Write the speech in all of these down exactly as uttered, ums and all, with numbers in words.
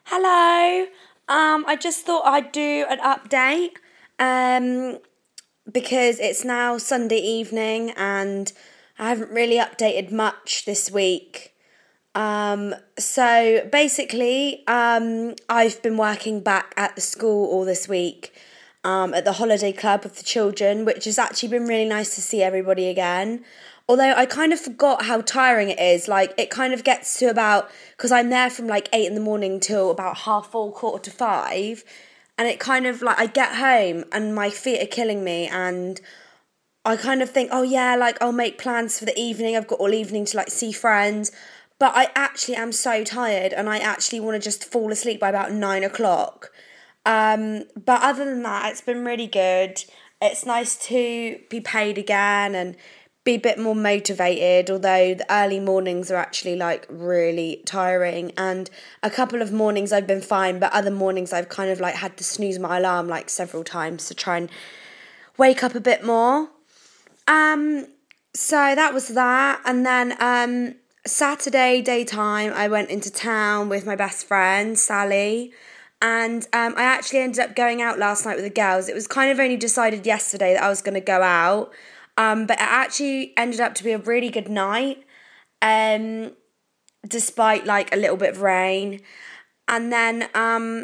Hello. Um, I just thought I'd do an update um, because it's now Sunday evening and I haven't really updated much this week. Um, so basically, um, I've been working back at the school all this week um, at the holiday club with the children, which has actually been really nice to see everybody again. Although I kind of forgot how tiring it is. Like, it kind of gets to about, because I'm there from like eight in the morning till about half four, quarter to five. And it kind of like, I get home and my feet are killing me. And I kind of think, oh yeah, like I'll make plans for the evening. I've got all evening to like see friends. But I actually am so tired and I actually want to just fall asleep by about nine o'clock. Um, but other than that, it's been really good. It's nice to be paid again and be a bit more motivated, although the early mornings are actually like really tiring. And a couple of mornings I've been fine, but other mornings I've kind of like had to snooze my alarm like several times to try and wake up a bit more. Um, so that was that. And then um, Saturday daytime, I went into town with my best friend, Sally. And um, I actually ended up going out last night with the girls. It was kind of only decided yesterday that I was going to go out. Um, but it actually ended up to be a really good night, um, despite like a little bit of rain. And then um,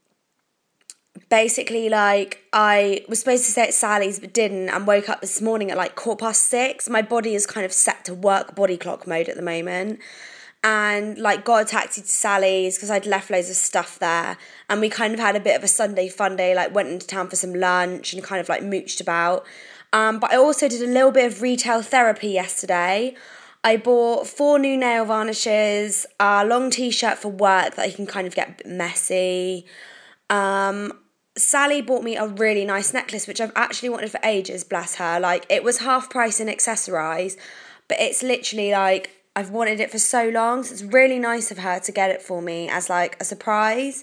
basically like I was supposed to stay at Sally's but didn't, and woke up this morning at like quarter past six. My body is kind of set to work body clock mode at the moment. And like got a taxi to Sally's because I'd left loads of stuff there. And we kind of had a bit of a Sunday fun day, like went into town for some lunch and kind of like mooched about. Um, but I also did a little bit of retail therapy yesterday. I bought four new nail varnishes, a long t-shirt for work that I can kind of get a bit messy. Um, Sally bought me a really nice necklace, which I've actually wanted for ages, bless her. Like, it was half price in accessorise, but it's literally like, I've wanted it for so long, so it's really nice of her to get it for me as like a surprise.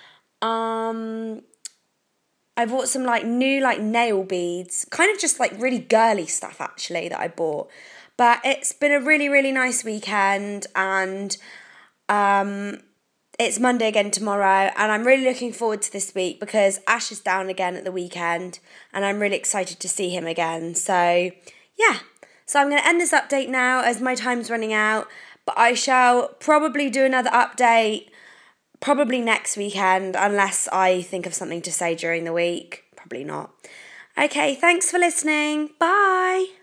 Um... I bought some like new like nail beads, kind of just like really girly stuff actually that I bought. But it's been a really, really nice weekend, and um, it's Monday again tomorrow, and I'm really looking forward to this week because Ash is down again at the weekend and I'm really excited to see him again. So yeah, so I'm going to end this update now as my time's running out, but I shall probably do another update probably next weekend, unless I think of something to say during the week. Probably not. Okay, thanks for listening. Bye.